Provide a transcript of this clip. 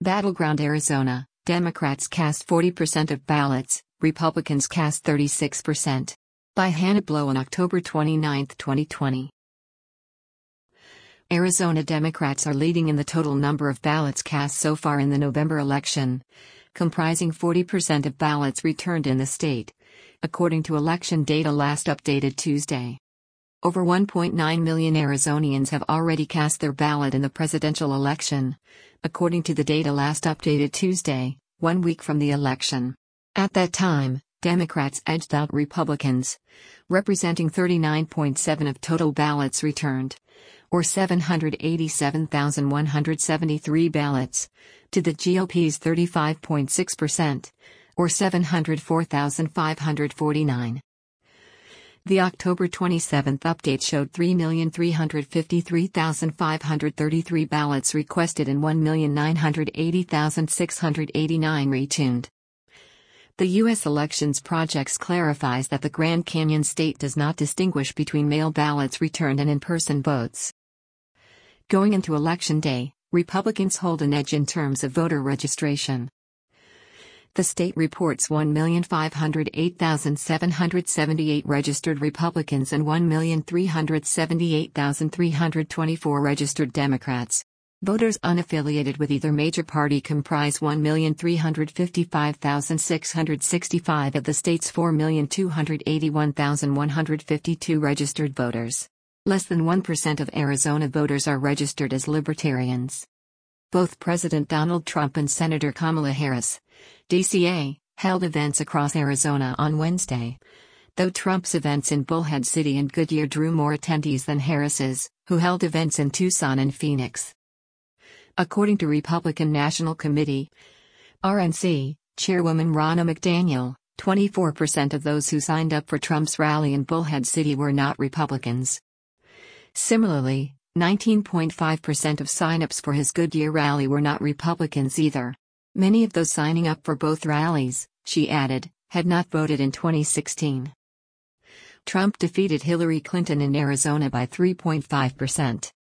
Battleground Arizona, Democrats cast 40% of ballots, Republicans cast 36%. By Hannah Blow on October 29, 2020. Arizona Democrats are leading in the total number of ballots cast so far in the November election, comprising 40% of ballots returned in the state, according to election data last updated Tuesday. Over 1.9 million Arizonians have already cast their ballot in the presidential election, according to the data last updated Tuesday, 1 week from the election. At that time, Democrats edged out Republicans, representing 39.7% of total ballots returned, or 787,173 ballots, to the GOP's 35.6%, or 704,549. The October 27 update showed 3,353,533 ballots requested and 1,980,689 retuned. The U.S. Elections Project clarifies that the Grand Canyon state does not distinguish between mail ballots returned and in-person votes. Going into Election Day, Republicans hold an edge in terms of voter registration. The state reports 1,508,778 registered Republicans and 1,378,324 registered Democrats. Voters unaffiliated with either major party comprise 1,355,665 of the state's 4,281,152 registered voters. Less than 1% of Arizona voters are registered as libertarians. Both President Donald Trump and Senator Kamala Harris, DCA, held events across Arizona on Wednesday, though Trump's events in Bullhead City and Goodyear drew more attendees than Harris's, who held events in Tucson and Phoenix. According to Republican National Committee, RNC, Chairwoman Ronna McDaniel, 24% of those who signed up for Trump's rally in Bullhead City were not Republicans. Similarly, 19.5% of sign-ups for his Goodyear rally were not Republicans either. Many of those signing up for both rallies, she added, had not voted in 2016. Trump defeated Hillary Clinton in Arizona by 3.5%.